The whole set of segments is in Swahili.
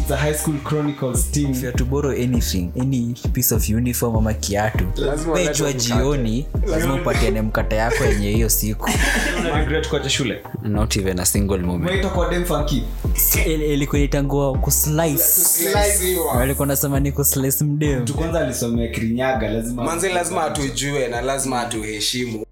it's a high school chronicles team. If you have to borrow anything, any piece of uniform ama kiatu, pejwa jioni lazima upatiane mkate yako yenye hiyo siku. Una regret kwa shule? Not even a single moment. Wait kwa dem funky. Ilikuwa itangua ku slice. Walikuwa nasema ni ku slice mdem. Mtu kwanza alisomea Kirinyaga, lazima atujue na lazima atuheshimu.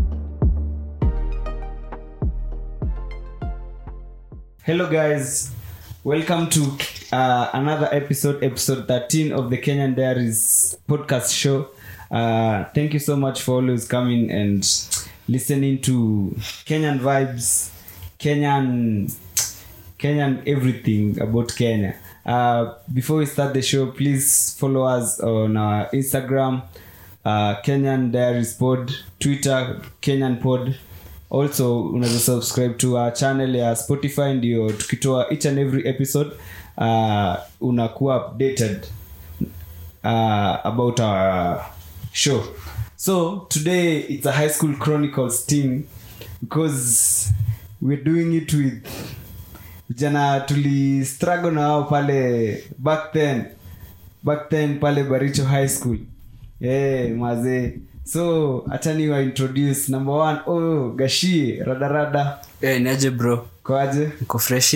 Hello guys, welcome to another episode 13 of the Kenyan Diaries podcast show. Thank you so much for always coming and listening to Kenyan vibes, Kenyan everything about Kenya. Before we start the show, please follow us on our Instagram, Kenyan Diaries Pod, Twitter, Kenyan Pod. Also unaweza subscribe to our channel ya Spotify, ndio tukitoa each and every episode unakuwa updated about our show. So today it's a high school chronicles team because we're doing it with vijana tuli struggle na wao pale back then pale Baricho High School. Mazee. So atani wa introduce number 1 Gashi Radarada. Niaje bro? Kwaje? Niko fresh.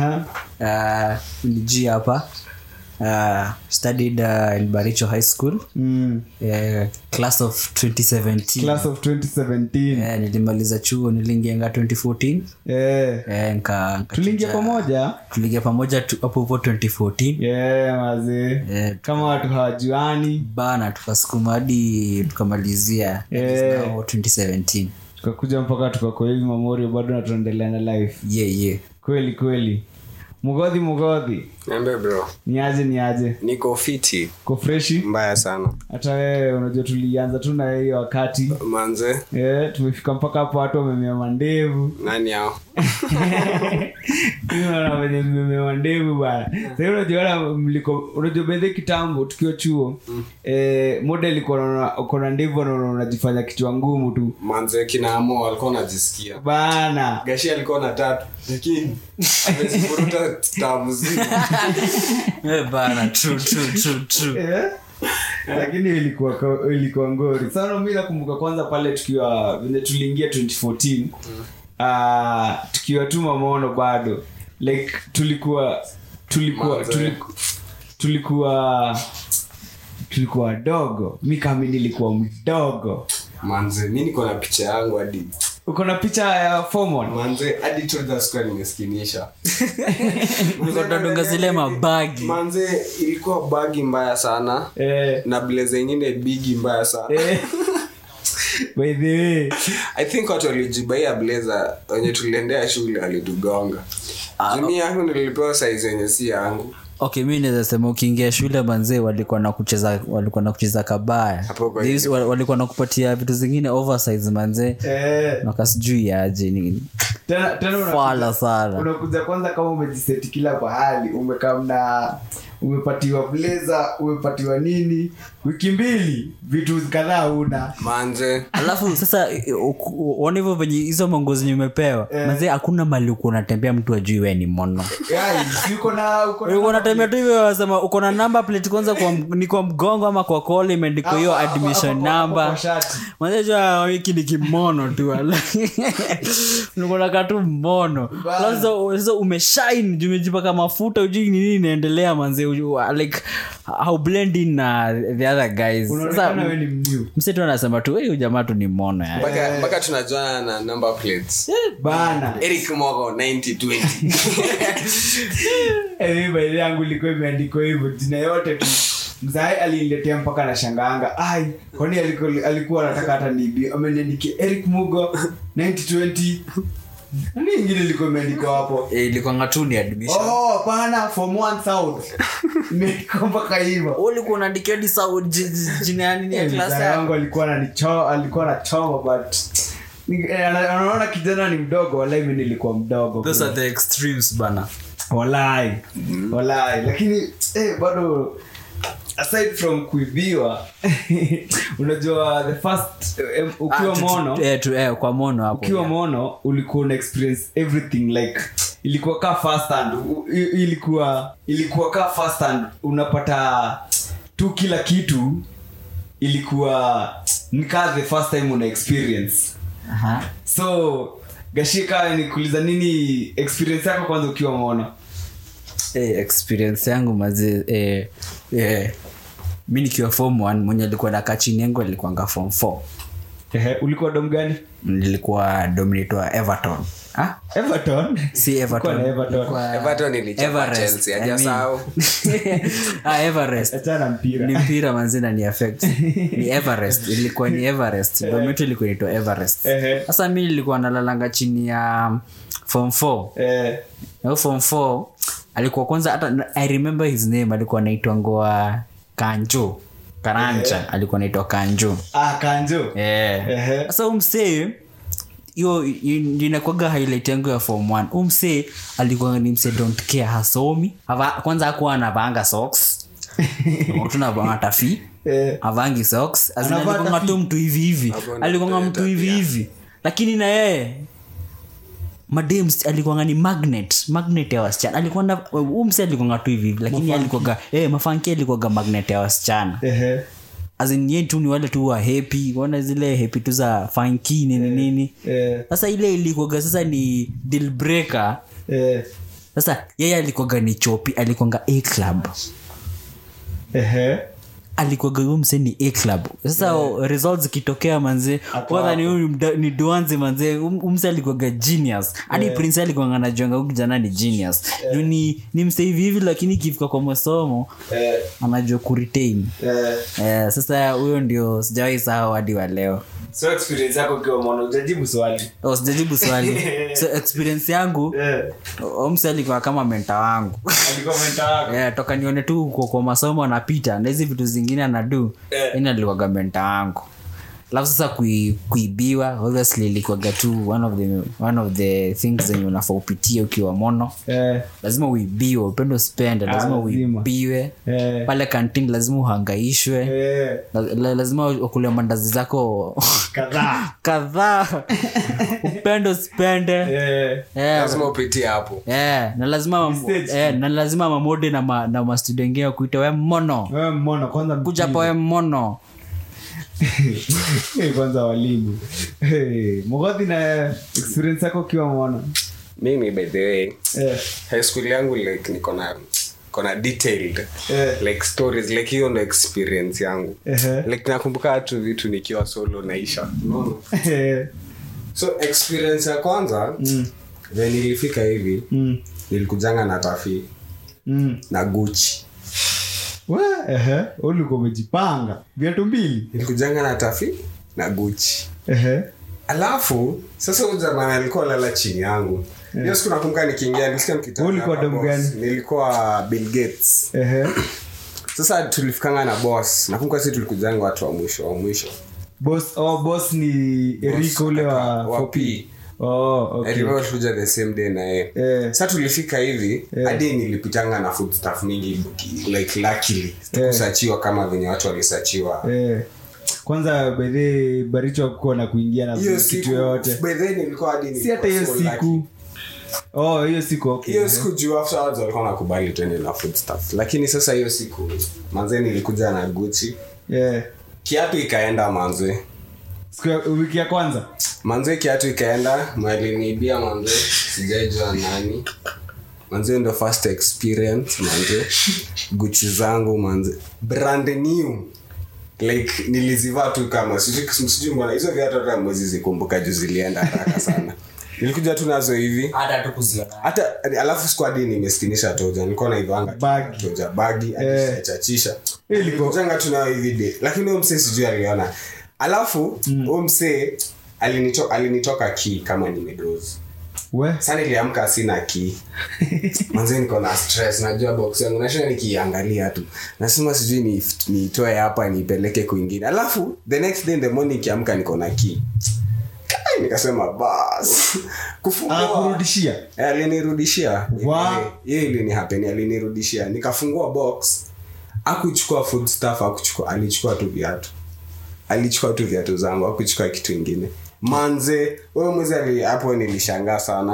Niji hapa. Studied in Baricho High School. Class of 2017. Nilimaliza chuo niliingia 2014. Tuliingia pamoja hapo 2014. Mazee. Kama watu hawajuani bana, tukasukuma hadi tukamalizia 2017. Tukakuja mpaka tukako hivi Memorial, bado natuendelea na life. Kweli. Mugodhi. Niambie bro. Niaje? Niko fiti. Ko freshi? Mbaya sana. Hata wewe unajua tulianza tu na hiyo wakati. Manze. Tumefika mpaka hapo watu wamemea mandevu. Nani hao? Unaona wamemea mandevu bana. Sasa unajua bedhe kitambo tukiwa chuo. Model iko na ndevu na unajifanya kichwa ngumu tu. Manze kinaamo alikuwa anajisikia. Bana. Gashi alikuwa na tatu. Lakini amezifuruta tabu zima. Bana, true. Lakini ilikuwa ngori sana. Mimi nakumbuka kwanza pale tukiwa vile tuliingia 2014 tukiwa tu mamono bado, like tulikuwa dogo. Mimi kama nilikuwa mdogo manze. Mimi niko na picha yangu hadi. Uko na picha ya form 1 manze? Hadi toda square nimeskinisha. Niko ndonga zile mabagi manze. Ilikuwa bagi mbaya sana. Na blazer nyingine bigi mbaya sana. By the way, I think watu walijibaia blazer wenye tuliendea shule walitugonga. Mimi yangu nilipewa size yenye si yangu. Okay, mimi naweza sema ukiingia shule manze walikuwa na kucheza kabaya. Walikuwa na kupatia vitu zingine oversize manze. Nakasijui aje nini. Tena fala sana. Unakuja kwanza kama umejiseti kila pahali, umekamna umepatiwa blazer, umepatiwa nini, wiki mbili vitu kadhaa una manze. Alafu sasa uone hivyo venye hizo mangozi umepewa manze, hakuna mali uko unatembea mtu ajui wewe ni mono. Uko unatembea tu hivyo, wasema uko na number plate kwanza ni kwa mgongo ama kwa collar imeandikwa hiyo admission number manze. Jua wiki ni kimono tu uko na katu mono. Sasa umeshine, umejipaka mafuta, ujui nini inaendelea manze. Like how blend in the other guys. Sasa wewe ni mniu. Mseto anasema tu huyu jamaa tu ni mono yani. Mpaka tunajuana na number plates. Bana. Eric Mogo 9020. Mimi yangu ilikuwa imeandikwa hivyo jina yote tu. Mzai aliniletea mpaka na shangaanga. Kwani alikuwa anataka hata nibi. Ameniandikia Eric Mogo 9020. Nani ingine ilikuwa imeandikwa hapo? Ilikuwa ngatuni admission. Hapana, form 1 South. Nimeandika mpaka hivyo. Ulikuwa unaandikia di South jina ya nini ya class yangu? Alikuwa anachoma but anaona kijana ni mdogo. Wallahi mimi nilikuwa mdogo. Those are the extremes bana. Wallahi. Lakini bado aside from kuibiwa unajua the first ukiwa mono kwa mono hapo ukiwa mono ulikuwa una experience everything, like ilikuwa ka first hand, ilikuwa ka first hand, unapata tu kila kitu ilikuwa nika the first time una experience. So Gashika, nikuuliza nini experience yako kwanza ukiwa Mono? Experience yangu maze mimi nikiwa form 1 mwenye alikuwa na kachini yangu alikuwa form 4. Ulikuwa dom gani? Nilikuwa dominator Everton. Everton? Si Everton. Everton ilichapa Chelsea hajasahau. Everest. Achana mpira. Ni mpira manzina ni affect. Ni Everest. Ilikuwa ni Everest. Dominator ilikuwa inaitwa Everest. Sasa mimi nilikuwa nalalanga chini ya form 4. Na form 4 alikuwa kwanza hata I remember his name, alikuwa anaitwa Ngoa Kanjo. Karanja alikuwa anaitwa Kanjo. Kanjo. Sasa umsee hiyo inakuwa highlight yangu ya form 1. Umsee alikuwa ni msee don't care, hasomi. Kwanza hakuwa anavanga socks. Tunavanga tafi. Avangi socks. Alikuwa tu mtu hivi. Alikuwa mtu hivi. Lakini na yeye Madems alikuwa ni magnet ya wasichana. Alikuwa na umse alikuwa tu hivi lakini alikuwa mafanki alikuwa magnet ya wasichana. As in yeye tu ni wale tu wa happy, wana zile happy tu za funky nini. Sasa ile ilikuwa sasa ni deal breaker. Sasa yeye alikuwa ni chopi, alikuwa A club. Alikuwa gumse ni A club. Sasa results kitokea manze, kwanza ni duanze manze, umse alikuwa genius. Hadi prince alikuwa anajonga huko jana ni genius. Juni ni mse hivi lakini kifika kwa masomo anajua ku retain. Sasa huyo ndio sijawahi sahau hadi wa leo. So experience yako kwa Mono, hujajibu swali. Sijajibu swali. So experience yangu umse alikuwa kama mentor wangu. Alikuwa mentor wako? Toka nione tu kwa masomo anapita na hizi vitu zingine anadu. Ina alikuwa mentor wangu. Alafu sasa kuibiwa obviously ilikuwa tu one of the things that unafaa upitie ukiwa Mono. Lazima uibiwe, upendo spend, lazima uibiwe. Pale canteen lazima uhangaishwe. Lazima ukule mandazi zako kadhaa. Upendo spend. Lazima upitie hapo. Na lazima mamode na mastudio wengine kuita wewe Mono. Wewe Mono kwanza kuja pa wewe Mono. Kwanza walimu. Mugodi na experience yako kiwa Mono? Mimi by the way high school yangu like niko na detailed like stories like hiyo ndo experience yangu. Like nakumbuka tu vitu nikiwa solo naisha. So experience ya kwanza when nilifika hivi nilikujanga na tafi na Gucci. Ulikuwa umejipanga viatu mbili. Nilikujanga na tafi na Gucci. Alafu sasa huyo jamaa alikuwa lala chini yangu. Hiyo siku nakumbuka nikiingia nilisikia mkitana. Ulikuwa dom gani? Nilikuwa Bill Gates. Sasa tulifikanga na boss. Nakumbuka sisi tulikujanga watu wa mwisho. Boss ni Eric ule wa P. Okay. Everyone tulikuja the same day na yeye. Sasa tulifika hivi hadi nilipitanga na food stuff mingi like luckily. Tukusachiwa kama venye watu walisachiwa. Kwanza bedhe Baricho kwa na kuingia na kitu yote. Bedhe nilikuwa hadi si hata hiyo siku. Hiyo siku okay. Hiyo siku juu afterwards walikuwa nakubali twende na food stuff. Lakini sasa hiyo siku manze nilikuja na Gucci. Kiatu ikaenda manze. Wiki ya kwanza manze kiatu ikaenda, maliniibia manze, sijajua nani. Manze ndo first experience manze. Gucci zangu manze brand new. Like nilizivaa tu kama sijui mbona hizo viatu hata mwezi zikumbuka juu zilienda haraka sana. Nilikuja tu nazo hivi hata tukuziona. Hata alafu squad nimeskinisha toja. Nilikuwa naivanga toja bagi achachisha. Nilikuja tu nayo hivi day. Lakini huyo msee sijui aliona. Alafu huyo msee alinitoka key kama nimedoze. Sasa niliamka sina key. Manze niko na stress, najua box yangu nashinda nikiangalia tu. Nasema sijui nitoe hapa nipeleke kwingine. Alafu the next day in the morning kiamka niko na key. Nikasema bas kufungua kurudishia. Alinirudishia. Yeye ilinihappen, alinirudishia. Nikafungua box. Hakuchukua food stuff, alichukua tu viatu. Alichukua tu viatu zangu, hakuchukua kitu kingine. Manze, wewe mzee hapo nilishangaa sana.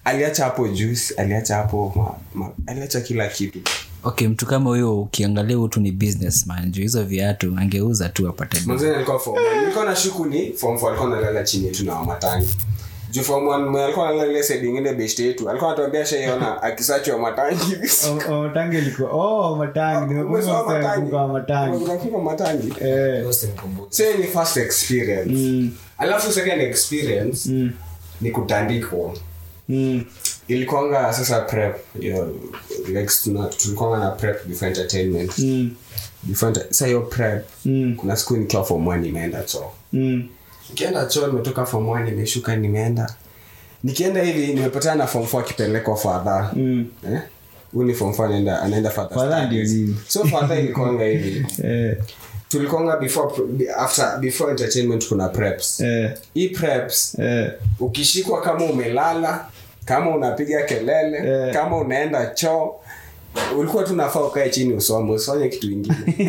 aliacha hapo juice, aliacha hapo aliacha kila kitu. Okay, mtu kama huyo ukiangalia utu ni businessman, juu hizo viatu angeuza tu apate. Mwanzo nilikuwa form 1. Nilikuwa na shuku ni form 4 alikuwa analala chini yetu na matangi. Juu form 1 alikuwa analala ile side nyingine best yetu. Alikuwa anatuambia shaiona akisachi wa matangi hivi. Matangi ilikuwa matangi nimekuwa matangi. Unakumbuka matangi? So ni first experience. Alafu second experience ni kutandikwa. Ilikuanga sasa prep, like tulikuwa na prep before entertainment. Sasa hiyo prep kuna siku nikiwa form 1 nimeenda choo. Nikienda choo nimetoka form 1 nimeshuka nimeenda. Nikienda hivi nimepatana na form 4 akipelekwa father. Uni form 4 anaenda father ndio nini? So father ilikuanga hivi. Tulikuanga before entertainment kuna preps. Hii preps ukishikwa kama umelala, kama unapiga kelele, kama unaenda choo, ulikuwa tunafaa ukae chini usome, usifanye kitu kingine.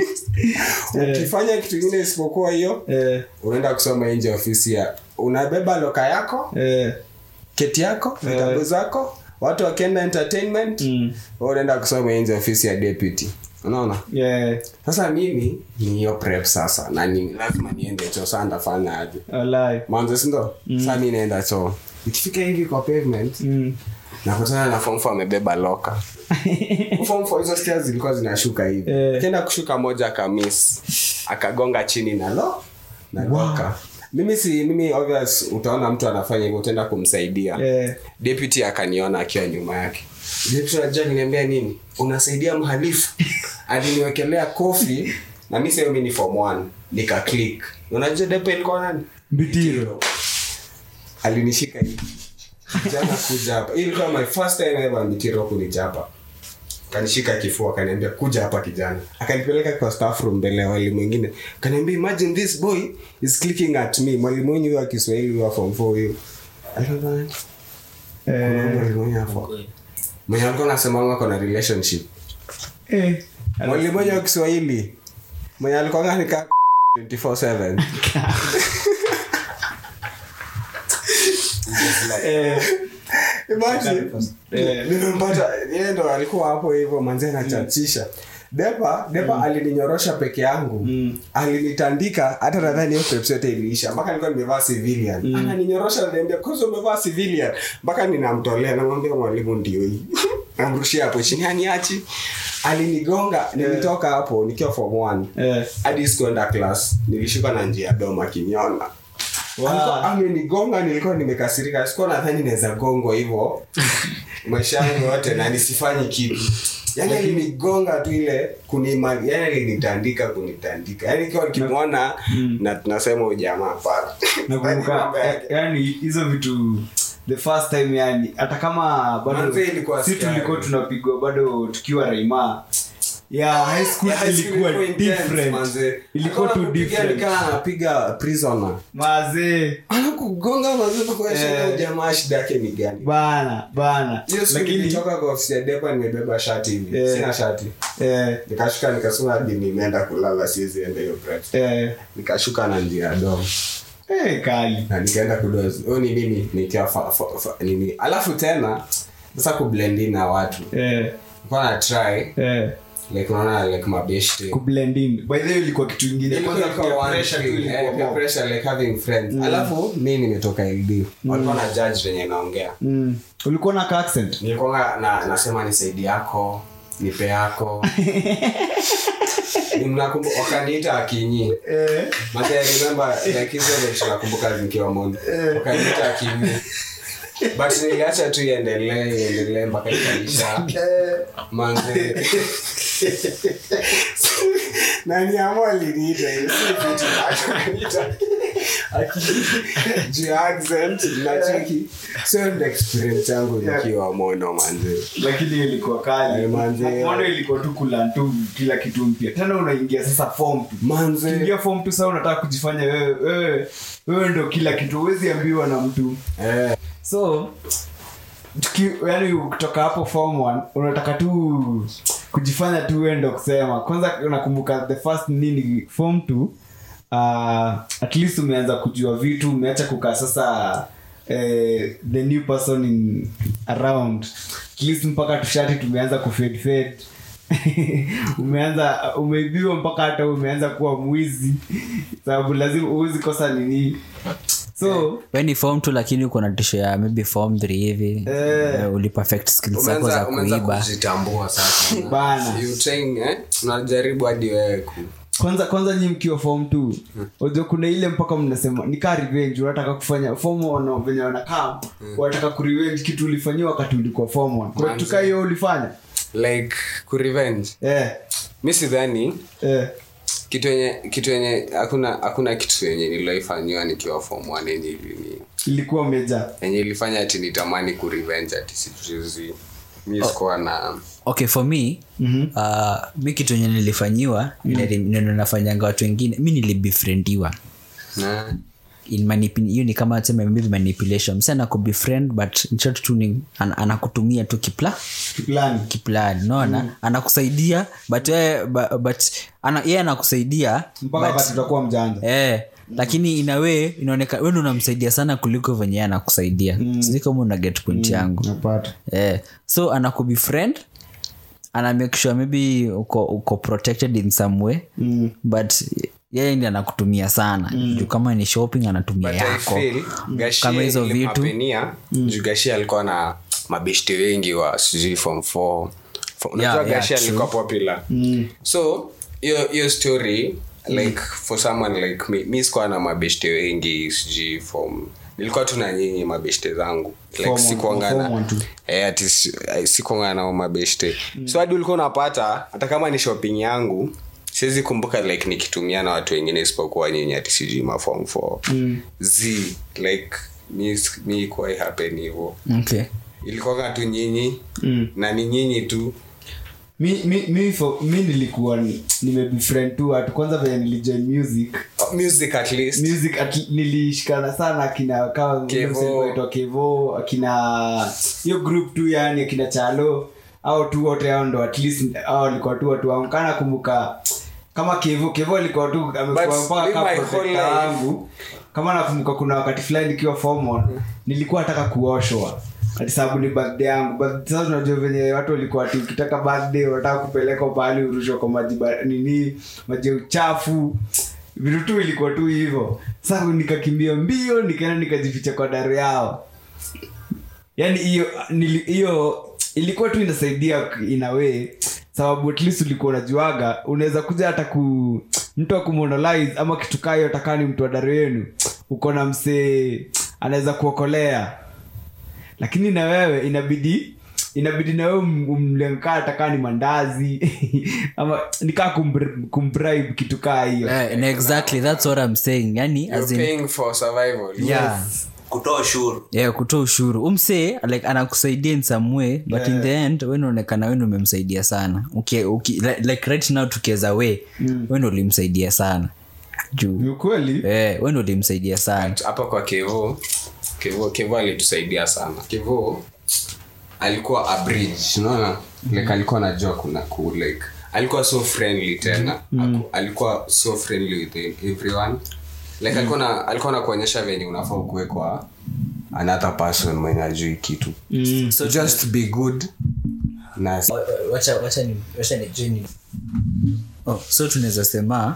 Ukifanya kitu kingine isipokuwa hiyo, unaenda kusoma nje ofisi ya. Unabeba loka yako, keti yako, vitabu zako, watu wakienda entertainment, unaenda kusoma nje ofisi ya deputy. Unaona? Sasa mimi ni hiyo prep sasa na ni lazima niende choo sasa ndafanya aje. Mwanzo sindo? Sasa mimi naenda choo. Nikifika hivi kwa pavement nakutana na form 4 amebeba loka. Form 4 hizo stairs zilikuwa zinashuka hivi. Kenda kushuka moja akamiss. Akagonga chini na loka. Mimi obvious utaona mtu anafanya hivyo utaenda kumsaidia. Deputy akaniona akiwa nyuma yake. Deputy ananiambia nini? Unasaidia mhalifu. Aliniwekelea kofi na mimi sasa mimi ni form 1 nika click. Unajua deputy alikuwa nani? Mbitiro. Alinishika hivi. Jana kuja hapa. Ilikuwa my first time ever Mbitiro kunichapa. Kanishika kifua akaniambia kuja hapa kijana. Akanipeleka kwa staff room mbele ya walimu wengine. Akaniambia imagine this boy is clicking at me. Mwalimu wenyu wa Kiswahili wa form 4 huyo. Alikuwa mwalimu hapo. Mwenye alikuwa anasema kuna relationship. Mwalimu wenyu wa Kiswahili. Mwenye alikuwa ananika 24/7. Imagine nimempata yeye ndo alikuwa hapo hivyo manze anachachisha. Depa alininyorosha peke yangu. Alinitandika hata nadhani hiyo prep yote iliisha. Mpaka nilikuwa nimevaa civilian. Ananinyorosha ananiambia kwanza umevaa civilian. Mpaka ninamtolea namwambia mwalimu ndio hii. Namrushia hapo chini aniachi. Alinigonga nilitoka hapo nikiwa form 1. Hadi sikuenda class. Nilishuka na njia doma kiniona. Amenigonga nilikuwa nimekasirika. Sikuwa nadhani naweza gongo hivyo. Maisha yangu yote na nisifanye kitu. Yaani alinigonga tu ile yaani alinitandika kunitandika. Yaani kwa nikimwona na tunasema ujamaa pale. Nakumbuka yaani hizo vitu the first time yani hata kama bado sisi tulikuwa tunapigwa bado tukiwa Raima. High school ilikuwa different. Ilikuwa tu different. Anapiga prisoner. Mazee. Anakugonga mazee kwa shida jamaa shida yake ni gani? Bana. Lakini nilitoka kwa ofisi ya depa nimebeba shati hivi. Sina shati. Nikashuka nikasema hadi nimeenda kulala siwezi enda hiyo prep. Nikashuka na njia dom. Kali. Na nikaenda kudozi. Ni mimi nikiwa nini. Alafu tena sasa kublend in na watu. Kwa na try. Like unaona like mabeshte kublend in by the way ilikuwa kitu kingine kwanza kwa pressure like having friends. Alafu mimi nimetoka LD walikuwa na judge wenye naongea ulikuwa na accent nilikuwa nasema ni saidi yako nipe yako nimnakumbuka wakaniita akinyi mate remember like hizo ndio tunakumbuka nikiwa mondo wakaniita akinyi but niliacha tu iendelee mpaka ikaisha manze nani amwali niita hiyo si kitu akaniita aki accent na cheki so the experience yangu nikiwa mono manze lakini ilikuwa kali manze mono ilikuwa tu kula tu kila kitu mpya tena unaingia sasa form 2 manze ingia form 2 sasa unataka kujifanya wewe ndio kila kitu huwezi ambiwa na mtu so yani kutoka hapo form 1 unataka tu kujifanya tu wewe ndio kusema kwanza unakumbuka the first nini form 2 at least umeanza kujua vitu umeacha kukaa sasa the new person in around at least mpaka tushati tumeanza kufade umeibiwa mpaka hata umeanza kuwa mwizi sababu lazima uwezi kosa nini. So when ni form 2 lakini uko na tisho ya maybe form 3 hivi uli perfect skills zako za kuiba kujitambua sasa bana you train unajaribu hadi wewe kwanza nyinyi mkiwa form 2 unajua kuna ile mpaka mnasema ni ka revenge unataka kufanya form 1 venye wanakaa unataka ku revenge kitu ulifanywa wakati ulikuwa form 1 kwa tuka hiyo ulifanya like ku revenge mimi sidhani kitu yenye hakuna kitu yenye nilifanywa nikiwa form 1 yenye ilikuwa meja yenye ilifanya ati nitamani ku revenge ati sijuzi mimi sikuwa na okay for me mimi kitu yenye nilifanyiwa neno nafanyanga watu wengine mimi nilibefriendiwa in manipulation ni kama sema maybe manipulation msana ku befriend but in short tuning anakutumia tu kiplan unaona anakusaidia but yeye anakusaidia mpaka wakati utakuwa mjanja lakini in a way inaonekana wewe unamsaidia sana kuliko venye anakusaidia sisi kama una get point yangu napata so anakubefriend ana make sure maybe uko protected in some way but yeye ndiye anakutumia sana juu kama ni shopping anatumia yako kama hizo vitu Gashi alikuwa na mabeshte wengi wa sijui form 4 unajua Gashi alikuwa popular so your story like for someone like me sikuwa na mabeshte wengi sijui form nilikuwa tu na nyinyi mabeshte zangu like sikuangana ati sikuangana na mabeshte so hadi ulikuwa unapata hata kama ni shopping yangu siwezi kumbuka like nikitumia na watu wengine isipokuwa nyinyi ati sijui ma form 4 like me quite happen hivyo ilikuwa tu nyinyi na ni nyinyi tu mi nilikuwa nimebefriend tu watu kwanza venye nilijoin music at least nilishikana sana akina kama Kevo akina hiyo group tu yani akina Chalo au tu wote hao ndo at least hao walikuwa tu watu wangu kana kumbuka kama Kevo alikuwa tu amekuwa mpaka protector wangu kama nakumbuka kuna wakati fulani nikiwa form 1 nilikuwa nataka kuoshwa hadi sababu ni birthday yangu but sasa unajua venye watu walikuwa ati ukitaka birthday wataka kupeleka pale urushwe kwa maji uchafu vitu tu ilikuwa tu hivyo sasa nikakimbia mbio nikaenda nikajificha kwa daro yao yani hiyo ilikuwa tu inasaidia in a way sababu at least ulikuwa unajuaga unaweza kuja hata mtu akumonolize ama kitu kayo atakani mtu wa daro yenu uko na msee anaweza kuokolea lakini na wewe inabidi na wewe umlenga atakani mandazi ama nikaa kumbribe kitu kaa hiyo exactly that's what I'm saying yani as in paying for survival kutoa ushuru umse like anakusaidia in some way but in the end wewe unaonekana wewe umemsaidia sana like right now tukiweza wewe ndio ulimsaidia sana juu ni kweli wewe ndio ulimsaidia sana hapa kwa Kevo alitusaidia sana. Kevo alikuwa a bridge unaona like alikuwa anajua kuna like alikuwa so friendly tena alikuwa so friendly with everyone like alikuwa na kuonyesha venye unafaa kuwe kwa another person mwenye ajui kitu so just be good na wacha ni join so tunaweza sema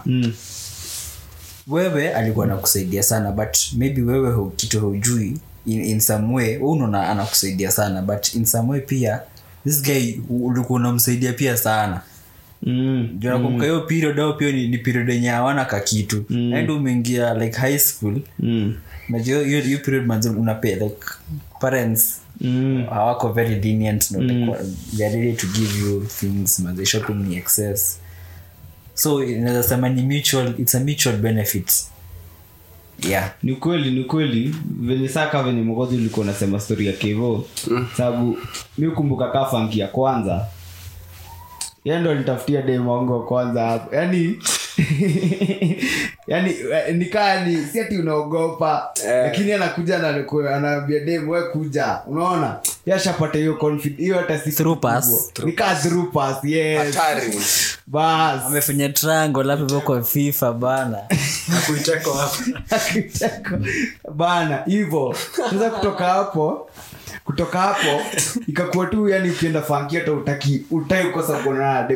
wewe alikuwa anakusaidia sana but maybe wewe kitu hujui in some way wewe unaona anakusaidia sana but in some way pia this guy ulikuwa unamsaidia pia sana ndio nakumbuka hiyo period au pia ni period yenye hawana kakitu ndio umeingia like high school najua hiyo period manzo unapea like parents hawako very lenient no like they are ready to give you things manzo shopping ni excess so inaweza sema ni mutual it's a mutual benefit ni kweli venye saka venye mgozi ulikuwa unasema story ya Kevo sababu mimi kumbuka kafangi ya kwanza yeye ndo alitafutia demo wangu wa kwanza hapo yani yani nikaa ni si ati unaogopa lakini anakuja na anaambia dem wewe kuja unaona yashapata hiyo confidence hiyo hata si through pass nikaa through pass yes hatari bas amefanya triangle hapo kwa FIFA bana nakuiteko hapa bana hivyo sasa kutoka hapo ikakuwa tu yani ukienda funky hata utaki kukosa kuona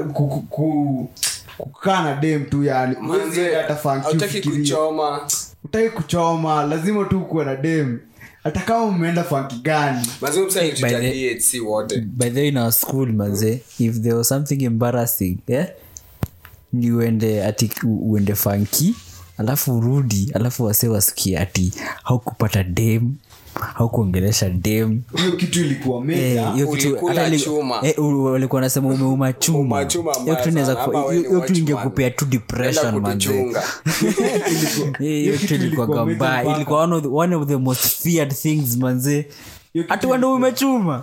kukaa na dem tu yani hata funky utaki kuchoma lazima tu kuwa na dem hata kama umeenda funky gani mazee msaidia si wote by the way in our school manze if there was something embarrassing ni uende funky alafu urudi alafu wase wasikie ati haukupata dem haukuongelesha dem hiyo kitu ilikuwa mega walikuwa nasema umeuma chuma hiyo kitu inaweza hiyo kitu ingekupea tu depression manze hiyo kitu ilikuwa gamba ilikuwa one of the most feared things manze ati wando umechuma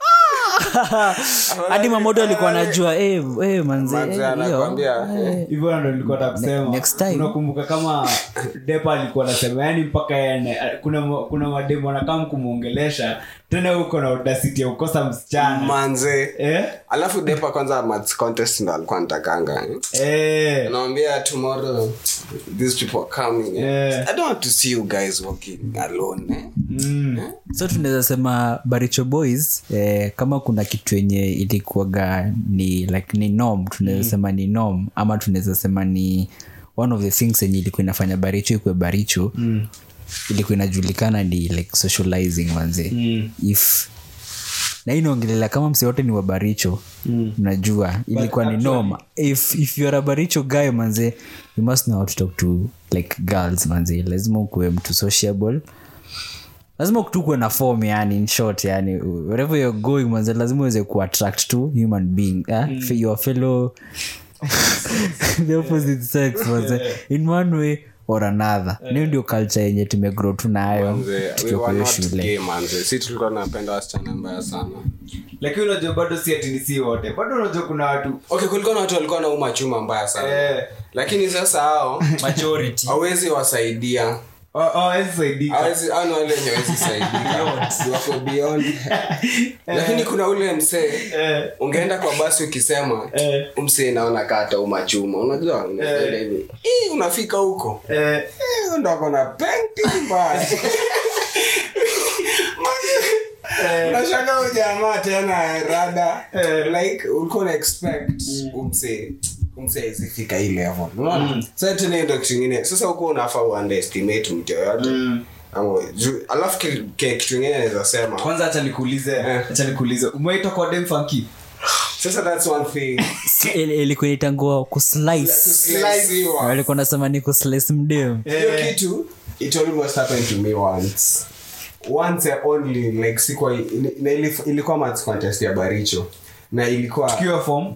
hadi mamodo alikuwa anajua manze anakuambia hivyo ndio nilikuwa nataka unakumbuka kama Depa alikuwa anasema yani mpaka kuna mademo anakam kumuongelesha tena huko na audacity ya kukosa msichana manze alafu Depa kwanza maths contest ndo alikuwa anatakanga anaambia tomorrow these people are coming I don't want to see you guys walking alone so tunaweza sema Baricho Boys kama kuna kitu yenye ilikuwaga ni like ni norm tunaweza sema ni norm ama tunaweza sema ni one of the things yenye ilikuwa inafanya Baricho ikuwe Baricho ilikuwa inajulikana ni like socializing manze if na inaongelea kama mse wote ni wa Baricho unajua ilikuwa ni norm if you are a Baricho guy manze you must know how to talk to like girls manze lazima ukuwe mtu sociable lazima kutukue na form yani in short yani wherever you're going manze lazima uweze kuattract to human being your fellow the opposite sex manze in one way or another niyo ndio culture yenye tumegrow tu nayo tukiwa shule manze sisi tulikuwa tunapenda wasichana mbaya sana lakini unajua bado si ati si wote bado unajua kuna watu kulikuwa na watu walikuwa na umachuma mbaya sana lakini sasa hao majority hawezi wasaidia hawezi ana wale wenye hawezi saidia wako beyond lakini kuna ule msee ungeenda kwa basi ukisema msee naona kata umachuma unajua hivi unafika huko ndo akona painting mbaya unashangaa jamaa tena rada like ulikuwa na expect umse isifika hii level unaona sasa tena ndio kitu kingine sasa uko unafaa underestimate mtu yote alafu kitu kingine naweza sema kwanza acha nikuulize umeita kwa dem funky sasa that's one thing ilikuwa itangua kuslice walikuwa nasema ni kuslice mdem hiyo kitu it almost happened to me once only like sikuwa ilikuwa maths contest ya Baricho na ilikuwa tukiwa form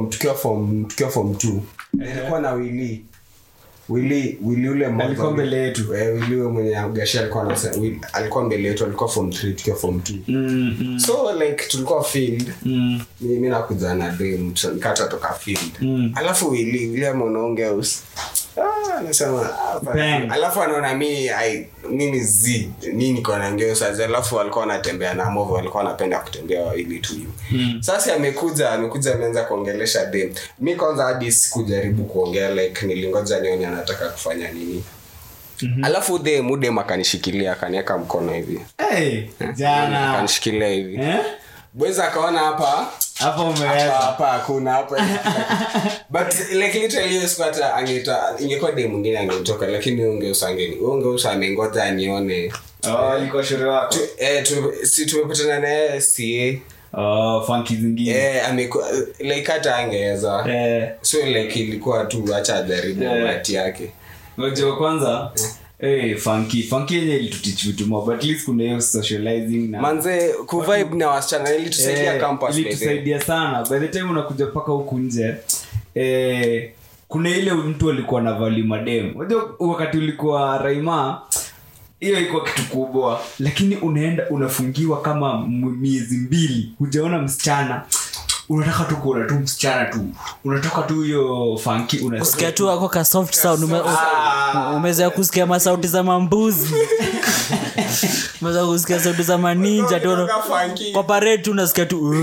2 ilikuwa na Willy ule mmoja alikuwa mbele yetu Willy mwenye gashi alikuwa mbele yetu alikuwa form 3 tukiwa form 2 so like tulikuwa field mimi nakuja na dem nikata toka field alafu Willy anaongea anasema alafu anaona mimi nini kwa naongea sasa alafu walikuwa wanatembea na movo walikuwa wanapenda kutembea ili tu sasa amekuja ameanza kuongelesha dem mimi kwanza hadi sikujaribu kuongea like nilingoja nione anataka kufanya nini alafu dem akanishikilia akaniweka mkono hivi jana akanishikilia hivi bweza akaona hapa umeweza hapa hakuna hapa but like literally hiyo squatter ingekuwa dem mwingine angetoka lakini ungeusa amengoja nione ilikuwa sherehe wako si tumepatana na yeye funky zingine like hata angeweza so like ilikuwa tu acha jaribu bahati yake unajua kwanza funky yenye ilitutichi vitu more but at least kuna hiyo socializing na manze ku vibe na wasichana ilitusaidia campus ilitusaidia sana by the time unakuja paka huku nje kuna ile mtu alikuwa na value madem unajua wakati ulikuwa Raima hiyo iko kitu kubwa lakini unaenda unafungiwa kama miezi 2 hujaona msichana unataka tu kuona tu msichana tu unataka tu hiyo funky unasikia tu wako ka soft sound umeweza kusikia masauti za mambuzi umeweza kusikia sauti za maninja tu kwa parade tu unasikia tu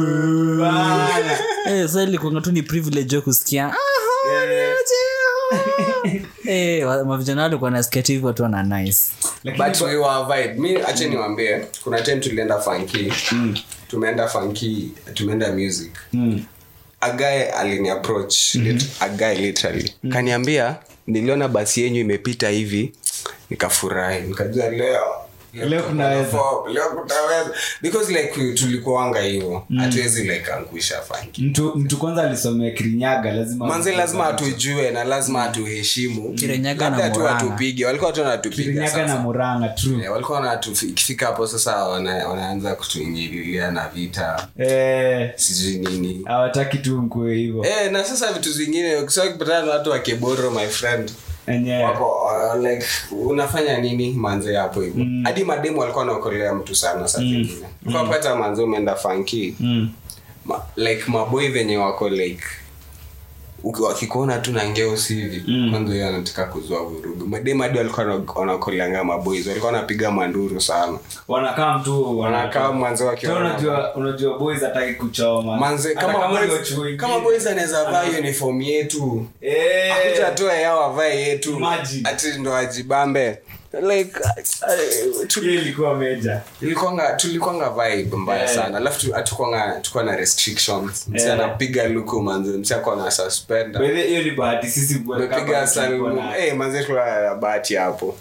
sasa ilikuwa tu ni privilege kusikia mavijana walikuwa nasikia tu hivyo tu na nice but we were vibe. Mi acha niwaambie kuna time tulienda funky tumeenda music a guy alini approach a guy literally kaniambia niliona basi yenyu imepita hivi nikafurahi nikajua leo kunaweza because like tulikuanga hivyo hatuwezi like angusha funky mtu kwanza alisomea Kirinyaga lazima atujue na lazima atuheshimu Kirinyaga na Murang'a atupige walikuwa tu wanatupiga Kirinyaga na Murang'a true walikuwa wanatufika hapo sasa wanaanza kutuingililia na vita sijui nini hawataki tu mkue hivyo na sasa vitu zingine ukisema kupatana na watu wa Keboro my friend wako like unafanya nini manze hapo hivyo hadi mademo walikuwa wanaokolea mtu sana sasa vingine kwa pata manze umeenda funky like maboy venye wako like wakikuona tu na ngeusi hivi kwanza yeye anataka kuzua vurugu mademo hadi walikuwa wanakoleanga maboys walikuwa wanapiga manduru sana wanakaa manze wakiona unajua boys hataki kuchoma manze kama boys anaweza vaa uniform yetu akuja tu yao avae yetu ati ndo ajibambe like ilikuwa major tulikuanga vibe mbaya sana alafu tukua na restrictions msi anapiga luku manze msi ako na suspender hiyo ni bahati sisi tumepiga salmu manze kwa bahati hapo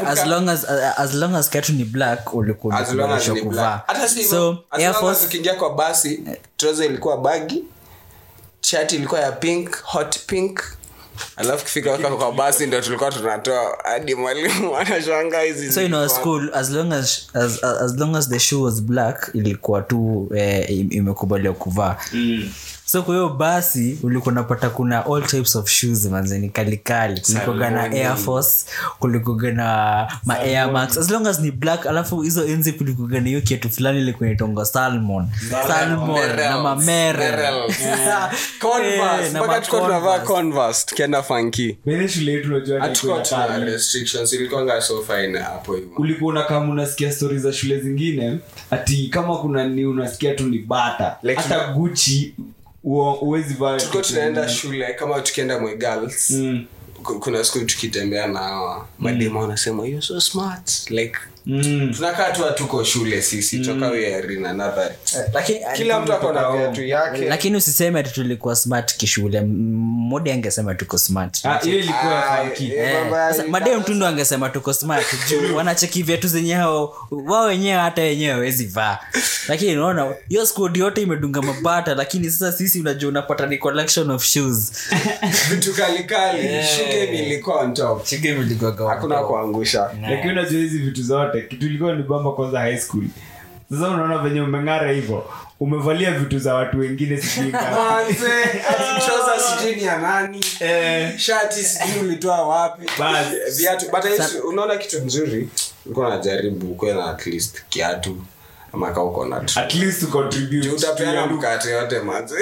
as long as katu ni black ulikuwa kuvaa so Air Force ukiingia kwa basi trouser ilikuwa baggy shirt ilikuwa ya pink hot pink alafu kifika kwa basi ndio tulikuwa tunatoa hadi mwalimu anashanga hizi so in our school as long as the shoe was black ilikuwa tu imekubaliwa kuvaa so kwa hiyo basi ulikuwa unapata kuna all types of shoes manzeni kalikali kulikuwa na Air Force kulikuwa na ma Air Max as long as ni black alafu hizo enzi kulikuwa na hiyo kitu fulani ile kinaitwa salmon na mamerel Converse mpaka tulikuwa tunavaa Converse tukienda funky bele shule yetu unajua tulikuwa tuna restrictions ilikuwa so fine hapo hivyo ulikuwa na kama unasikia stories za shule zingine ati kama kuna ni unasikia tu ni bata like hata Gucci uwezi vaa tulikuwa tunaenda shule kama tukienda mwe girls kuna siku tukitembea na mademo wanasema you're so smart like tunakaa tu tuko shule sisi toka we are in another kila mtu ako na viatu yake lakini usiseme ati tulikuwa smart kishule mode angesema tuko smart hiyo ilikuwa funky madem tu ndo angesema tuko smart juu wanacheki viatu zenye wao wenyewe hata wenyewe hawezi vaa lakini unaona hiyo squad yote imedunga mabata lakini sasa sisi unajua unapata ni collection of shoes vitu kalikali shige ilikuwa on top hakuna kuangusha lakini unajua hizi vitu zote kitu ilikuwa ni bamba kwanza high school sasa unaona venye umeng'ara hivyo umevalia vitu za watu wengine sijui manze trouser sijui ni ya nani shati sijui ulitoa wapi viatu but unaona kitu nzuri uko unajaribu uko na at least kiatu ama kama uko na at least contribute utapeana mkate yote manze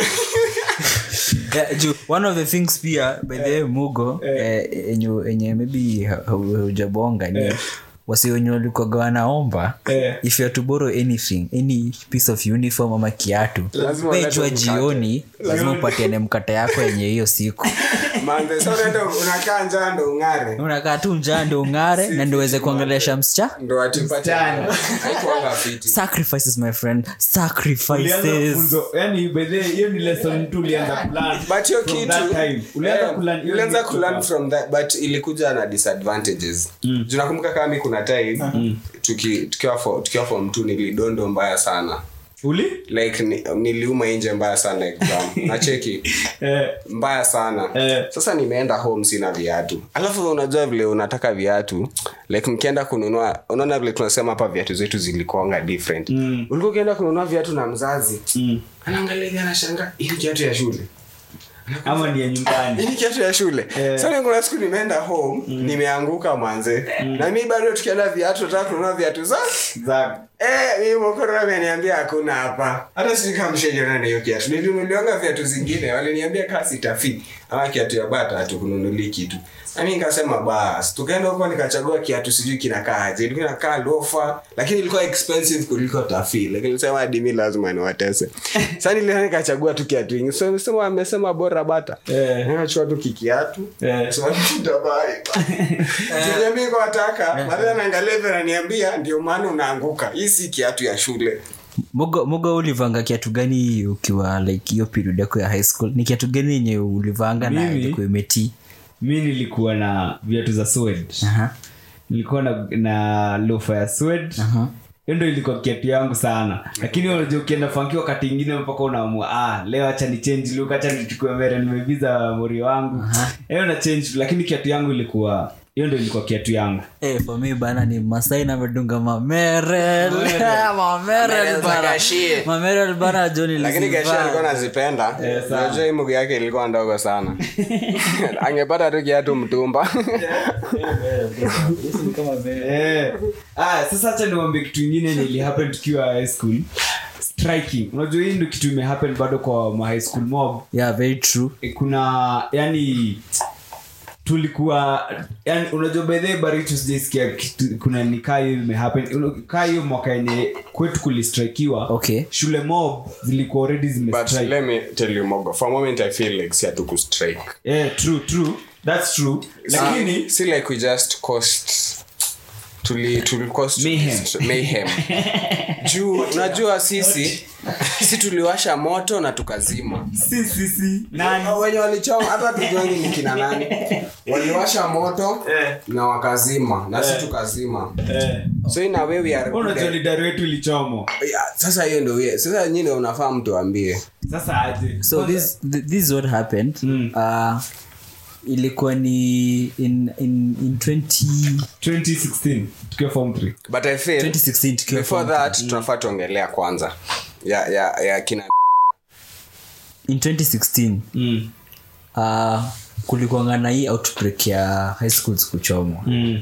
one of the things pia by the Mugo enye maybe hujabonga ni wasiwenye walikuwa wanaomba if you are to borrow anything any piece of uniform ama kiatu pejwa jioni lazima upatiane mkate yako yenye hiyo siku manze so unakaa njaa ndo ungare unakaa tu njaa ndo ungare na ndio uweze kuongelesha msichana ndo atipatana haikuanga fiti sacrifices my friend sacrifices yani by the hiyo ni lesson tu ulianza plan but your kitu ulianza kulearn from that but ilikuja na disadvantages tunakumbuka kama mimi kuna time tukiwa form 2 nilidondo mbaya sana like niliuma nje mbaya sana exam na cheki mbaya sana sasa nimeenda home sina viatu alafu unajua vile unataka viatu like mkienda kununua unaona vile tunasema hapa viatu zetu zilikuanga different ulikuwa ukienda kununua viatu na mzazi anaangalia anashangaa hii kiatu ya shule ama ni ya nyumbani? Hii kiatu ya shule. Sasa kuna siku nimeenda home, nimeanguka manze. Na mimi bado tukienda viatu nataka kununua viatu za. Mimi mkoro ameniambia hakuna hapa. Hata sikamsheje na hiyo kiatu. Nilinunulianga viatu zingine, waliniambia kasi itafi. Ama kiatu ya bata hatukununuli kitu. Na mimi nikasema basi, tukaenda huko nikachagua kiatu sijui kinakaa aje. Ilikuwa inakaa lofa, lakini ilikuwa expensive kuliko tafi. Lakini nilisema hadi mimi lazima niwatese. Sasa nikachagua tu kiatu kingi. So amesema bora bata. Nikachukua tu kiatu. So nitabai. Niambie kwa nataka, baada naangalia vile ananiambia ndio maana unaanguka. Hii si kiatu ya shule. Moga ulivanga kiatu gani ukiwa like hiyo period yako ya high school? Ni kiatu gani yenye ulivanga na ilikuwa imeti? Mimi nilikuwa na viatu za suede. Nilikuwa na loafer ya suede. Hiyo ndio ilikuwa kiatu yangu sana. Lakini unajua ukienda funky wakati mwingine mpaka unaamua leo acha ni change look, acha nichukue mbele nimeviza mori wangu. Hiyo na change, lakini kiatu yangu ilikuwa hiyo ndio ilikuwa kiatu yangu. For me bana ni Masai na medunga mamerel bana Johnny. Lakini kesho alikuwa anazipenda. Unajua hii mguu yake ilikuwa ndogo sana. Angepata tu kiatu mtumba. Sasa acha niwaambie kitu kingine nili happen tukiwa high school. Striking. Unajua hii ndio kitu happen bado kwa high school mob. Yeah, very true. Kuna yani tulikuwa yani unajua by the barito sijasikia kuna nikai imehappen kai mwaka yenye kwetu kulistrikiwa shule mob zilikuwa already zimestrike. But let me tell you Mogo, for a moment I feel like siatu ku strike. True that's true. Lakini see like we just cost cost mayhem. Juu unajua sisi tuliwasha moto na tukazima. Sisi nani wenye walichoma hata tujuani ni kina nani. Waliwasha moto na wakazima na sisi tukazima. So in a way we are unajua lidari wetu ilichomo. Sasa hiyo ndio sasa nyinyi ndio unafaa mtu ambie. Sasa aje. So this what happened. Ilikuwa ni in 2016 tukiwa form 3. But I feel 2016 tukiwa before that tunafaa tuongelea kwanza ya kina in 2016 kulikuwa na hii outbreak ya high schools kuchomwa.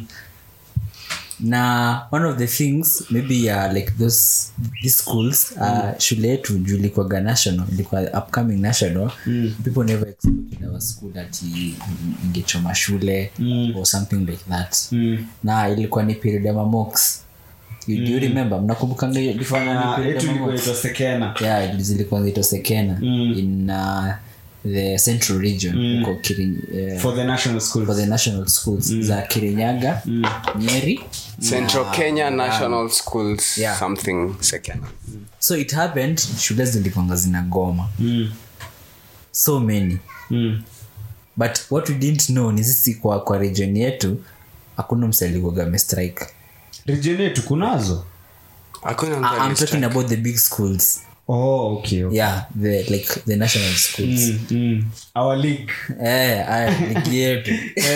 Na one of the things maybe like these schools shule yetu ilikuwa national, ilikuwa upcoming national. People never expected our school that ingechoma shule or something like that. Na ilikuwa ni period ya mocks. Do you remember? Mnakumbuka ilifanya period ya mocks? Yeah, zilikuwa zito sekena in the central region for the national schools za Kirinyaga, Nyeri, Central Kenya National Schools, something second. So it happened shule zilikuwa zina goma. So many. But what we didn't know ni sisi kwa region yetu hakuna msalikuwa strike. Region yetu kunazo? I'm talking about the big schools. Okay. Yeah, the national schools. Our league. League yetu.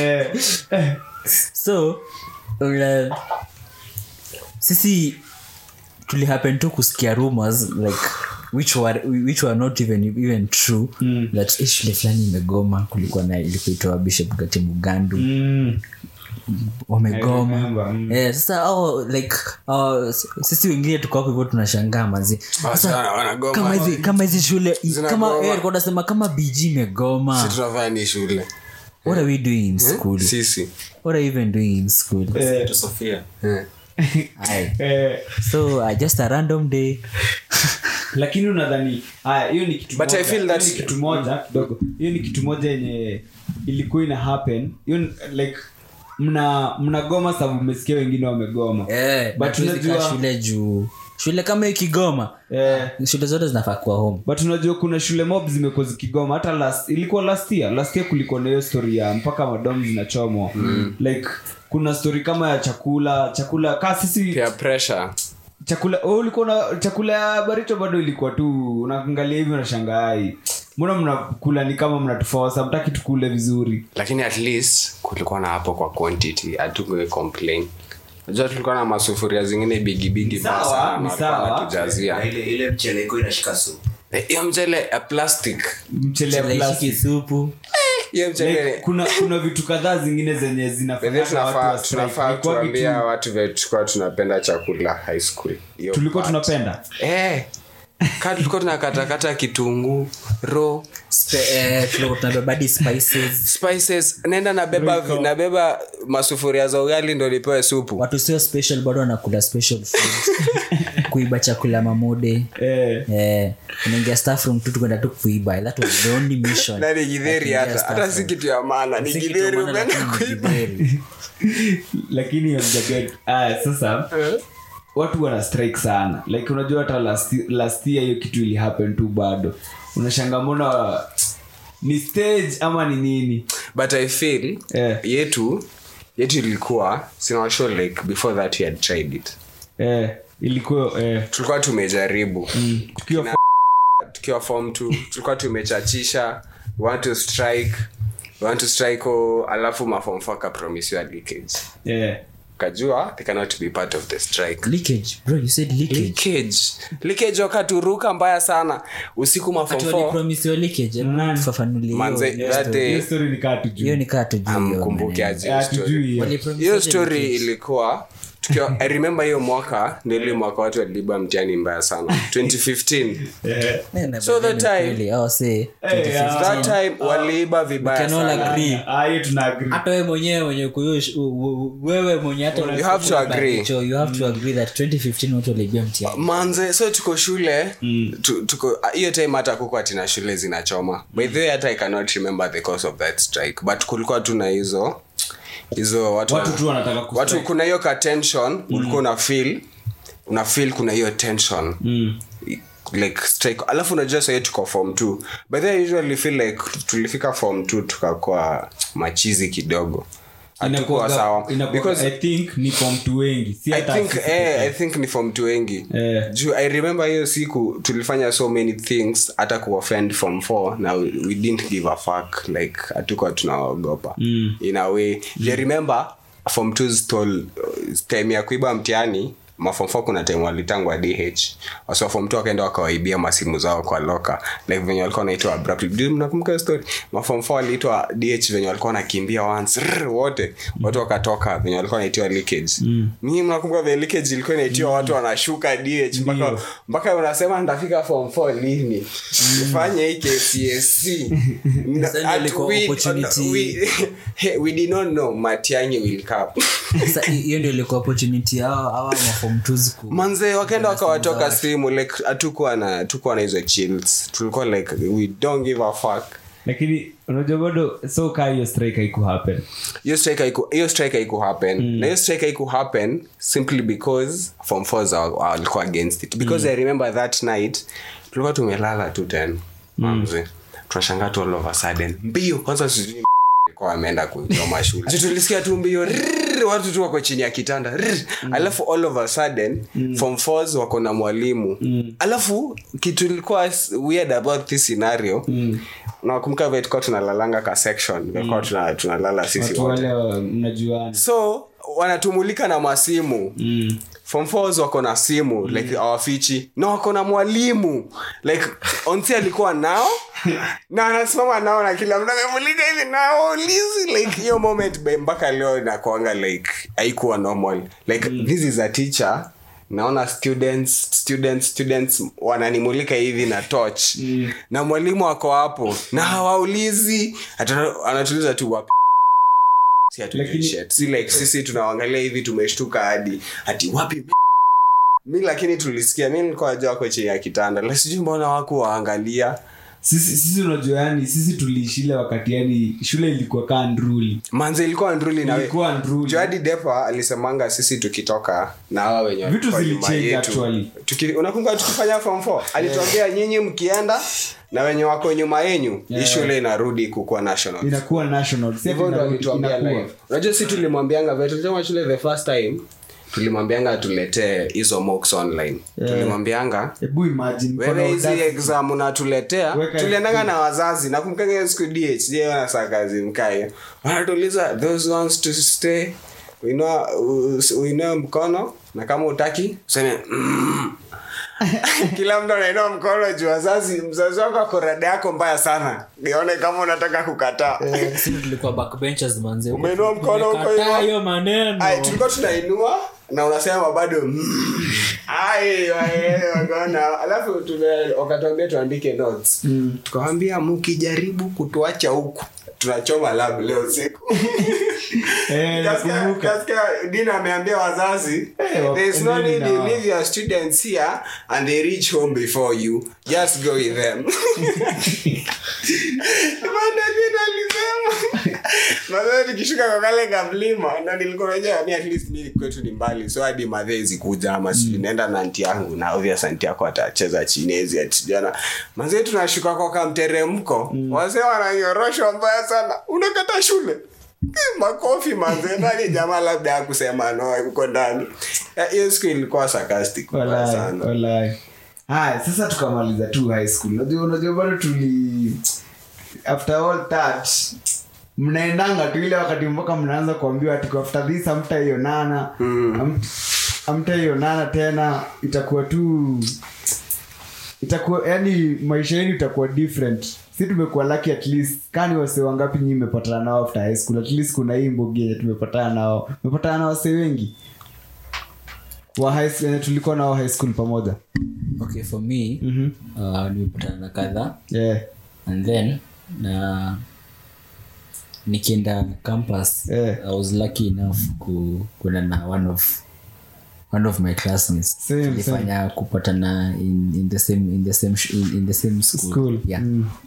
So sisi tuli happen to kusikia rumors like which were not even true that shule fulani imegoma. Kulikuwa na ilikuitwa Bishop Gati Mugandu. Wamegoma. Sasa like sisi wengine tuko hapo hivyo tunashangaa manzi. Sasa kama hizi shule kama alikuwa anasema kama BG imegoma. Sisi tunafanya shule. What are we doing in school? Sisi. What are you even doing in school? To Sophia. So just a random day. Lakini unadhani hiyo ni kitu but I feel that kitu moja kidogo. Hiyo ni kitu moja yenye ilikuwa ina happen. Hiyo like mna goma sababu umesikia wengine wamegoma. But unajua shule kama ikigoma shule zote zinafaa kuwa home. But unajua kuna shule mob zimekuwa zikigoma hata ilikuwa last year kulikuwa na hiyo story ya mpaka madom zinachomwa. Like kuna story kama ya chakula kasi sisi peer pressure. Chakula ulikuwa na chakula ya Barito bado ilikuwa tu unaangalia hivi unashangaa. Mbona mnakula ni kama mnatuforce hamtaki tukule vizuri. Lakini at least kulikuwa na hapo kwa quantity hatukuwe complain. Unajua tulikuwa na masufuria zingine bigi basa na tujazia. Ile mchele iko inashika supu. hiyo mchele ya plastic mchele ya plastic supu hiyo mchele like, kuna vitu kadhaa zingine zenye zinafanya watu tunafaa tuambia watu wetu kwa tunapenda chakula high school hiyo tulikuwa tunapenda kati tulikuwa tunakata kitunguu raw tunabeba spices nenda nabeba masufuria za ugali ndo lipewe supu. Watu sio special bado wanakula special food. Kuiba chakula mamode unaingia staff room tu kwenda tu kuiba. That was the only mission. Na ni githeri hata si kitu ya maana ni githeri umeenda kuiba. Lakini mjaget sasa watu wana strike sana like unajua hata last year hiyo kitu ili happen tu bado unashangamona ni stage ama ni nini but I feel yetu ilikuwa sina sure like before that we had tried it ilikuwa tulikuwa tumejaribu tukiwa form 2 tulikuwa tumechachisha we want to strike alafu ma form 4 ka promise you leakage kajua they cannot be part of the strike. Leakage bro, you said leakage wakaturuka mbaya sana usiku ma form 4 atuali promise you leakage fafanulie hiyo story ni katu juu amkumbuke aje hiyo story ilikuwa I remember hiyo mwaka ndio mwaka watu waliiba mtihani mbaya sana 2015 so that time waliiba vibaya sana hiyo tuna agree hata wewe mwenyewe wewe mwenye hata you have to agree that 2015 watu waliiba mtihani manze so tuko shule tuko hiyo time hata kuko atina shule zinachoma by the way hata I cannot remember the cause of that strike but kulikuwa tuna hizo watu tu wanataka kustrike watu kuna hiyo tension ulikuwa una feel kuna hiyo tension like strike alafu unajua sasa tuko form 2 but I usually feel like tulifika form 2 tukakuwa machizi kidogo inakuwa sawa because I think ni form 2 wengi si hata I think ni form 2 wengi I remember hiyo siku tulifanya so many things hata ku offend form 4 na we didn't give a fuck like hatukuwa tunaogopa in a way I remember form 2's told time ya kuiba mtihani form 4 kuna time walitangwa DH waso form 2 wakaenda wakawaibia masimu zao kwa loka like venye walikuwa wanaitwa abruptly mnakumbuka story form 4 waliitwa DH venye walikuwa wanakimbia once wote watu wakatoka venye walikuwa wanaitwa leakage mimi mnakumbuka vile leakage ilikuwa inaitwa watu wanashuka DH mpaka unasema nitafika form 4 lini ufanye hii KCSE we did not know Matiang'i will come sasa hiyo ndio ilikuwa opportunity yao manze wakaenda wakawatoka simu like hatukuwa na hizo chills tulikuwa like we don't give a fuck lakini unajua bado so kai hiyo strike haiku happen hiyo strike haiku happen na hiyo strike haiku happen simply because form 4 walikuwa against it because I remember that night tulikuwa tumelala tu 10 manze tunashangaa tu all of a sudden mbio kwanza sijui kwa ameenda kunyoma shule tulisikia tu mbio watu tu wako chini ya kitanda alafu all of a sudden form 4s wako na mwalimu alafu kitu ilikuwa weird about this scenario nakumbuka vile tulikuwa tunalalanga ka section tulikuwa tunalala sisi wote mnajuana so wanatumulika na masimu form 4s wako na simu like awafichi na wako na mwalimu like onti alikuwa nao na anasimama nao na kila mtu amemulika hivi nao lizi like hiyo moment mpaka leo inakuanga like haikuwa normal like this is a teacher naona students wananimulika hivi na torch na mwalimu wako hapo na hawaulizi anatuliza tu wapi si atu shit si like sisi tunaangalia hivi tumeshtuka hadi ati wapi mimi lakini tulisikia mimi nilikuwa najua kwa chini ya kitanda la sijui mbona wako waangalia sisi unajua yani sisi tuliishile wakati yani shule ilikuwa kaa ndruli manze ilikuwa ndruli na wewe Jadi Depa alisemanga sisi tukitoka na hawa wenye vitu zilichange actually unakumbuka tukifanya form 4 alituambia nyinyi mkienda na wenye wako nyuma yenu shule inarudi kukua national inakuwa national sasa ndio alituambia live unajua sisi tulimwambianga vetu tulisema shule the first time tulimwambianga tuletee hizo mocks online tulimwambianga hebu imagine wewe hizi exam unatuletea tuliendanga na wazazi na kumkanga siku DH je wana sakazi mkae wanatuliza those ones to stay uinua mkono na kama utaki useme kila mtu anainua mkono juu mzazi wako ako rada yako mbaya sana nione kama unataka kukataa. Sisi tulikuwa backbenchers manze. Umeinua mkono huko hiyo maneno. Tulikuwa tunainua na unasema bado wakaona. Alafu wakatuambia tuandike notes. Tukawaambia mkijaribu kutuacha huku tunachoma lab leo siku. Kasikia Dina ameambia wazazi there is no need to leave your students here and they reach home before you, just go with them. Madhari nikishuka kwa kale kamlima na nilikuwa najua ni at least mimi kwetu ni mbali, so hadi madhezi kuja ama ninaenda na aunti yangu na obvious aunti yako atacheza chinezi atijana manze tunashuka kwa kamteremko wazee wananyoroshwa mbaya sana unakata shule makofi manze nani jamaa labda hakusema no uko ndani. Hiyo school ilikuwa sarcastic sana wallahi. Sasa tukamaliza tu high school. Unajua bado after all that mnaendanga tu ile wakati mpaka mnaanza kuambiwa ati after this hamtaionana tena, itakuwa yani maisha yenu itakuwa different. Sisi tumekuwa lucky at least kani wase wangapi nyinyi mmepatana nao after high school, at least kuna hii mbogie tumepatana nao wase wengi wa high school tulikuwa nao high school pamoja. Okay, for me nimepatana na kadhaa and then na nikienda campus I was lucky enough kuna na one of my classmates tulifanya kupatana in the same school. Yeah.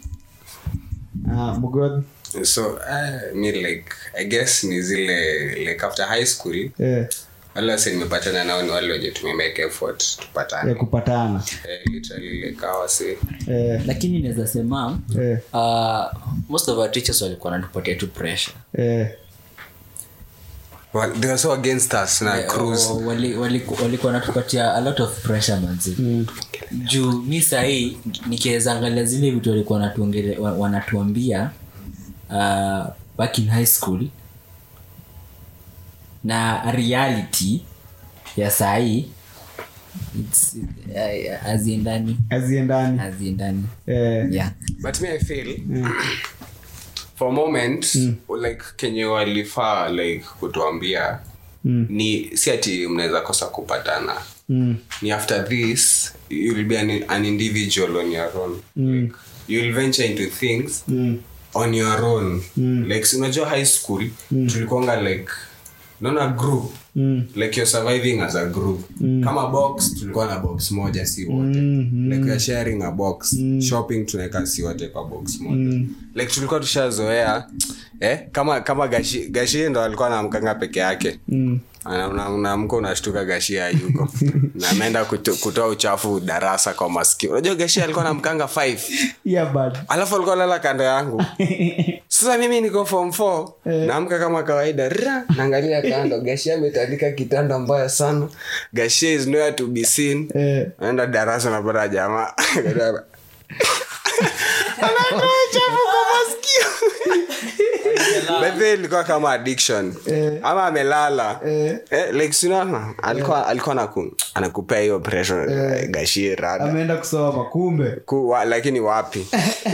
Mugod. So me like I guess ni zile like after high school wale sasa nimepatana nao ni wale wenye tumemake effort tupatane kupatana literally like awase lakini naweza sema most of our teachers walikuwa wanatupatia tu pressure. Well, they were so against us na cruise. Walikuwa wanatupatia a lot of pressure manzi. Juu mimi sahi nikiweza angalia zile vitu walikuwa wanatuambia back in high school na reality ya sahi it's aziendani. Yeah. But me I feel for a moment like Kenya walifaa like kutuambia ni si ati mnaweza kosa kupatana. Ni after this you will be an individual on your own. Like, you will venture into things on your own. Like unajua high school tulikuanga like not a group. Like you're surviving as a group. Kama box tulikuwa na box moja si wote. Like you're sharing a box. Shopping tunaweka si wote kwa box moja. Like tulikuwa tushazoea kama gashi ndo alikuwa anamkanga peke yake. Unaamka unashtuka gashi hayuko. Na ameenda kutoa uchafu darasa kwa masikio. Unajua gashi alikuwa anamkanga 5. Yeah bad. Alafu alikuwa lala kando yangu. Sasa mimi niko form 4 naamka kama kawaida naangalia kando gashi ametandika kitanda mbaya sana. Gashi is nowhere to be seen. Anaenda darasa na bora jamaa. Anatoa uchafu kwa masikio. Bebe ilikuwa kama addiction. Ama amelala. Like sina alikuwa anakupea hiyo pressure gashi rada. Ameenda kusoma kumbe. Lakini wapi?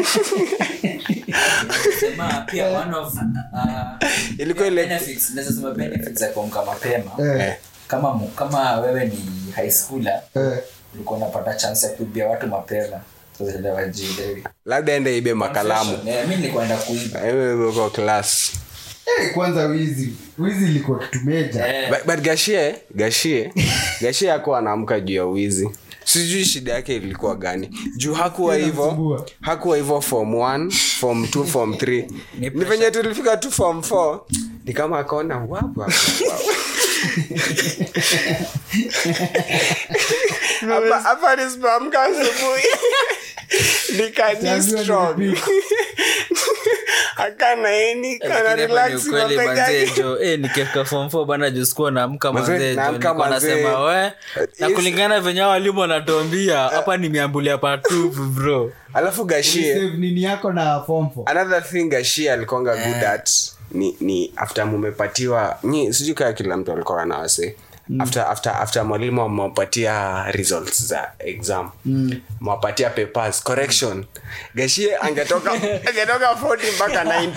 Sema pia one of ilikuwa ile benefits, nasema benefits za kuamka mapema. Kama wewe ni high schooler, ulikuwa unapata chance ya kuibia watu mapema. Labda ende ibe makalamu. Mimi nilikwenda kuiba. Wewe uko class. Kwanza wizi ilikuwa kitu meja. But Gashie yako anaamka juu ya wizi. Sijui shida yake ilikuwa gani. Juu hakuwa hivyo form 1, form 2, form 3. Ni venye tulifika tu form 4. Ni kama akaona wapo. Hapa nisimamka asubuhi. Nikani strong. Akana kana relax manzejo nikifika form 4 bana jusikuwa naamka manzejo nilikuwa nasema we na kulingana venye walimu wanatuambia hapa nimeambulia part 2 bro. Alafu Gashie nini yako na form 4. Another thing Gashie alikonga good at ni after mumepatiwa sijui kama kila mtu alikuwa na wase after mwalimu amewapatia results za exam mwapatia papers correction Gashie angetoka 40 mpaka 90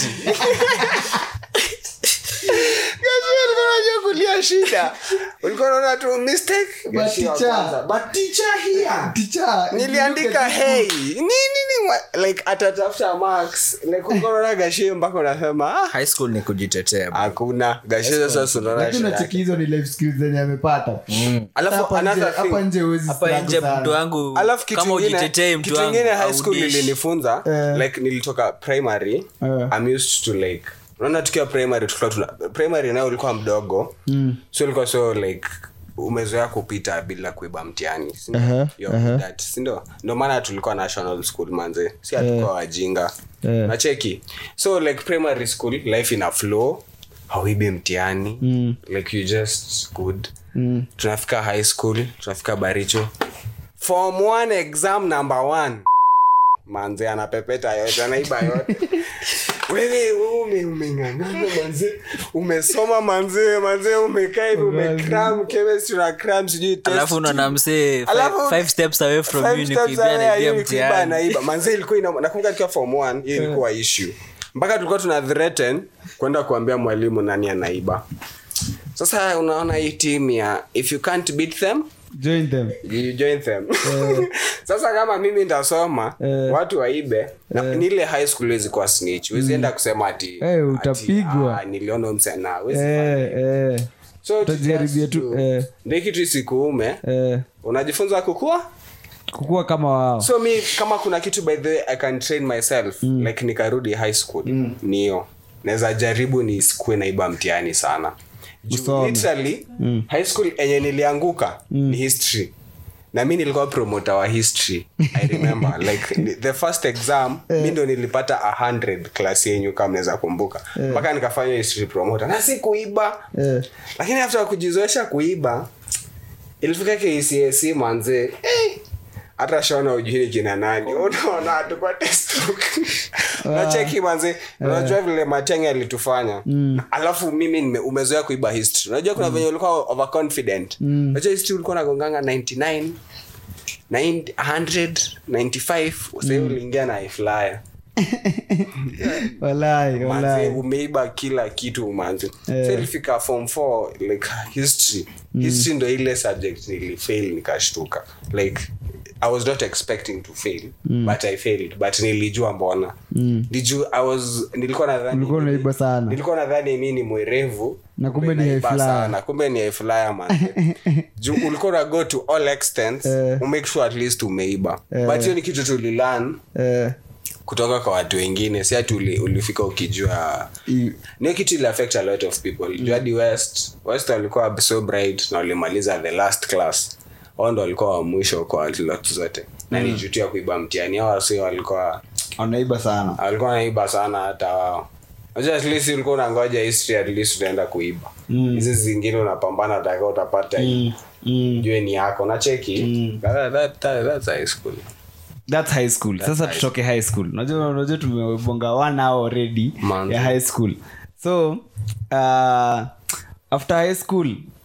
kulia shida ulikuwa unaona tu mistake but teacher here niliandika hey nini like atatafuta marks like unaona Gashie mpaka unasema high school ni kujitetea hakuna Gashie sasa unaona lakini unachikizo ni life skills zenye amepata alafu another hapa nje huwezi hapa nje mtu wangu kama ujitetee mtu wangu kitu kingine high school ilinifunza like nilitoka primary I'm used to like unaona tukiwa primary nayo ulikuwa mdogo so ulikuwa so like umezoea kupita bila kuiba mtihani ndio maana tulikuwa national school manze si hatukuwa wajinga nacheki so like primary school life in a flow hauibi mtihani like you just good tunafika high school tunafika Baricho form 1 exam number 1 manze anapepeta yote anaiba yote wewe umengangana manze umesoma manze umekaa hivi umecram chemistry na cram sijui test alafu unaona msee 5 steps away from you ni kuibia na mtihani naiba manze ilikuwa nakumbuka kwa form 1 hiyo ilikuwa issue mpaka tulikuwa tuna threaten kwenda kuambia mwalimu nani anaiba sasa unaona hii team ya if you can't beat them join them sasa kama mimi nitasoma watu waibe na nile high school wezi kwa snitch wezi enda kusema ati utapigwa niliona msana wezi so tujaribia tu ndio kitu sikuume unajifunza kukua kama wao so mi kama kuna kitu by the way I can train myself like nikarudi high school niyo naweza jaribu nisikue naiba mtihani sana literally high school enye nilianguka ni history na mimi nilikuwa promoter wa history I remember like the first exam mimi ndo nilipata 100 class yenyu kama naweza kumbuka mpaka nikafanya history promoter na si kuiba lakini after kujizoesha kuiba ilifika KCSE manze hata shona ujini kina nani unaona tukwa test nacheki manze unajua vile Matiang'i alitufanya alafu mimi umezoea kuiba history unajua kuna venye ulikuwa overconfident unajua history ulikuwa unagonganga 99 100 95 usee uliingia na flyer walai umeiba kila kitu manze so ilifika form 4 like history ndo ile subject nilifail nikashtuka like I was not expecting to fail but I failed but nilijua mbona nilikuwa nadhani mimi ni mwerevu na kumbe ni flyer kumbe ni flyer man juu ulikuwa na go to all extents make sure at least umeiba but hiyo ni kitu tulilearn kutoka kwa watu wengine si ati ulifika ukijua ni kitu ile affect a lot of people Jadi West walikuwa so bright na walimaliza the last class wao ndo walikuwa wa mwisho kwa watu zote na nijutia kuiba mtihani hao sio walikuwa wanaiba sana hata wao unajua at least ulikuwa unangoja history at least utaenda kuiba hizi zingine unapambana dakika utapata jue ni yako na cheki that's high school sasa tutoke high school unajua tumebonga 1 hour already ya high school so after high school